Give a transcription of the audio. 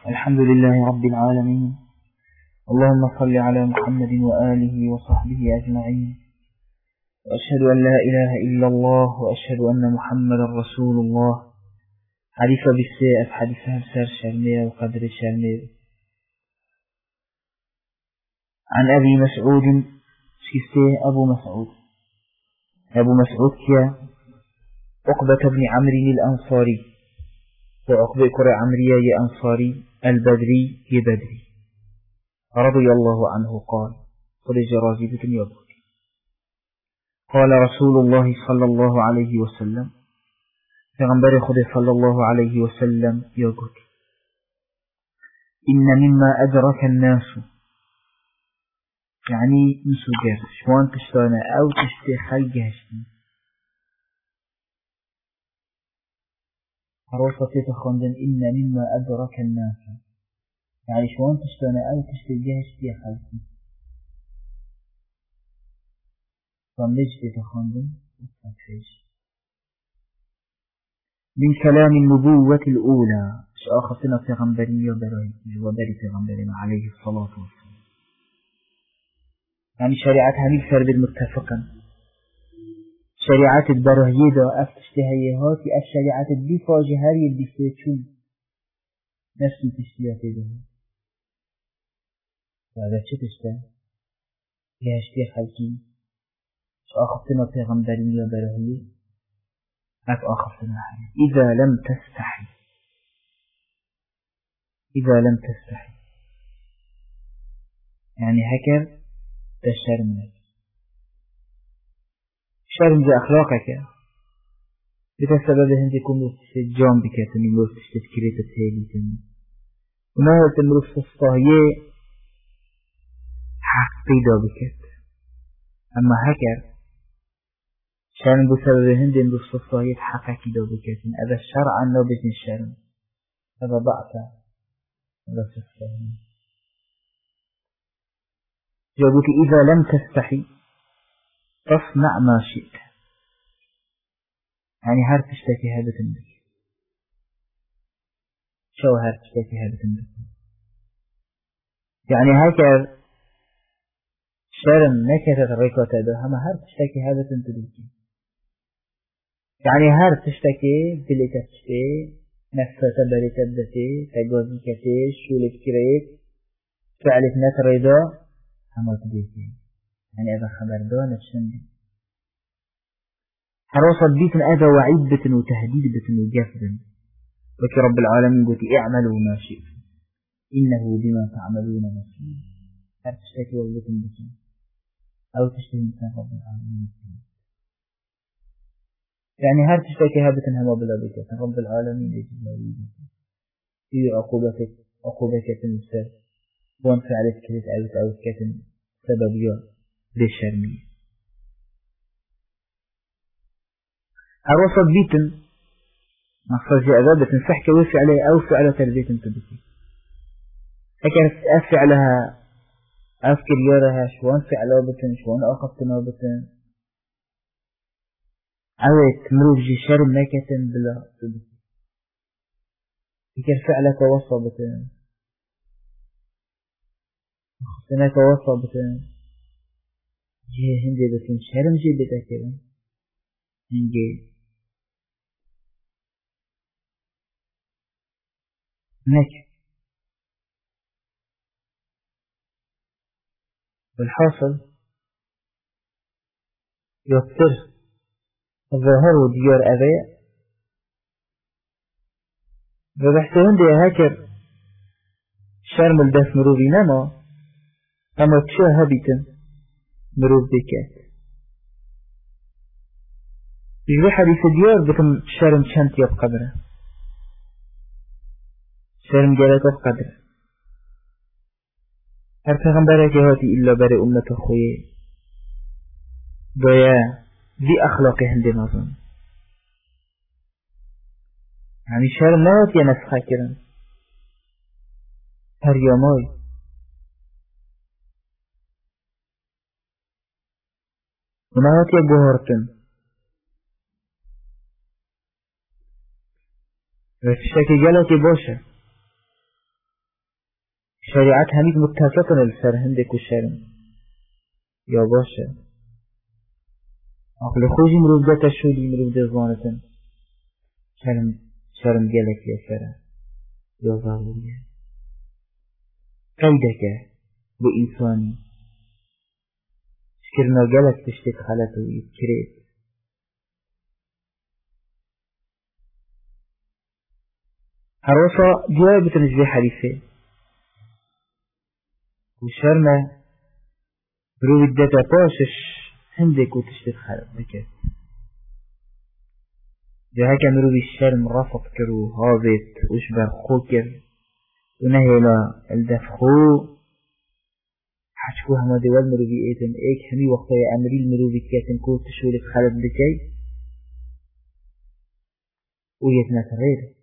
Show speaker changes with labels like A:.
A: الحمد لله رب العالمين. اللهم صل على محمد وآله وصحبه أجمعين، وأشهد أن لا إله إلا الله، وأشهد أن محمد رسول الله. حديث بالسيئة حديثها بسر شرمية وقدر شرمية. عن أبي مسعود شكسته أبو مسعود كيا عقبة بن عمرو الأنصاري، وعقبة كرة عمرية أنصاري البدري بدري رضي الله عنه قال: قل جرازي بكم يقول قال رسول الله صلى الله عليه وسلم، پیغمبر خود صلى الله عليه وسلم يقول: إن مما أدرك الناس، يعني مسجر شوان تشتانا أو تشتي خلقه حروصة تخندن. إن مما أدرك الناس يعني شوان تشتانا أو تشتي جهشتي خلقه فمجد تخندن وفتحيش من كلام النبوة الأولى شآخصنا في غنبرية وبري في غنبرنا عليه الصلاة والسلام. يعني شريعتها نكسر بالمتفقا شريعة البرهيدة أفتشتهيهات الشريعة الدفاجهاري الدفاجون نفس تشتيات ده. وهذا شو تشته يهشتي خلقي شآخصنا في غنبرية وبرهية أخصنا حاجة. إذا لم تستحي يعني هكذا تشرم شرم ذا أخلاقك بتسبب هند يكون في الجام بكاتني لو تشتكريت التالي وما هو تمرف في الصهية حق قيدا بكات. أما هكذا شرم بسبب هند يمرف في الصهية حق قيدا بكات. هذا الشرع عن نوبة الشرم هذا ضعف هذا في الصهية. جابوك إذا لم تستحي فاصنع ما شئت، يعني هار تشتكي هذا تنبك. شو هار تشتكي هذا تنبك؟ يعني هكذا شرم نكتة الركوة ده هما هار تشتكي هذا تنبك. يعني هار تشتكي بلي تشتكي نفسة بلي تبدتي تقوزي كتيش شولك كريت فعلت نتريدا هما تبيكي. يعني هذا خبر ده نفسندي حروصة بيتن هذا وعيد بتن وتهديد بتن وجافدا. لك رب العالمين قلت اعملوا ما شئتم إنه بما تعملون بصير. هل تشتكي وبتن بتن أو تشتكي إنسان رب العالمين يعني هل تشتكي هابتن هما بلا بكت رب العالمين يجب في عقوبتك تنسل وان فعلت كتت أو كتن سبب يوم للشرمية. عروسة بيتن مقصد جاء ذابتن سحكة وفي عليه أو فعلة تربيتن تبكي هكذا أفعلها أفكر يارها شوان فعلها بتن شوان أخفتنا بتن عويت مروف جي شرم مكتن بلا تبكي هكذا فعلة توصى بتن أخفتنا توصى بتن جي هندي بتن شرم جي بتاكرا هنجي نك بالحاصل يكتر الظاهر وديار أباء فبحثون دي هكر شرم الدف مروبي نما أما تشاها بيتن مروب بكات يجري حديث ديار بكم شرم شانت يب قدره شرم جالت يب قدره هر پیغمبره که هاتی إلا برای امت خوی بایا ذي أخلاق هنده نظن. يعني شرم نهاتی نسخه کرن هر یامای و نهاتی گوهرتن و تشتکی جلتی باشه شریعت همید متفقن السر هندك وشرم يا باشا عقل خوشي مروف ده تشولي مروف ده زوانتن شرم جلك يا سرا يا ظالمية قيدك بإنساني شكرنا جلك تشتك خلته ويتكريت هروسا جواب تنجبي حديثي وشرنا بروي الداتا باشش هندك وتشتك خلت بكت جاهك مروي الشرم رفض كرو هابت وشبر خوكر ونهيلا الدفخو حشكو هما دوال مروي ايتن ايك همي وقتا يا امري المروي كاتن كو تشولك خلت بكي ويتنا تغير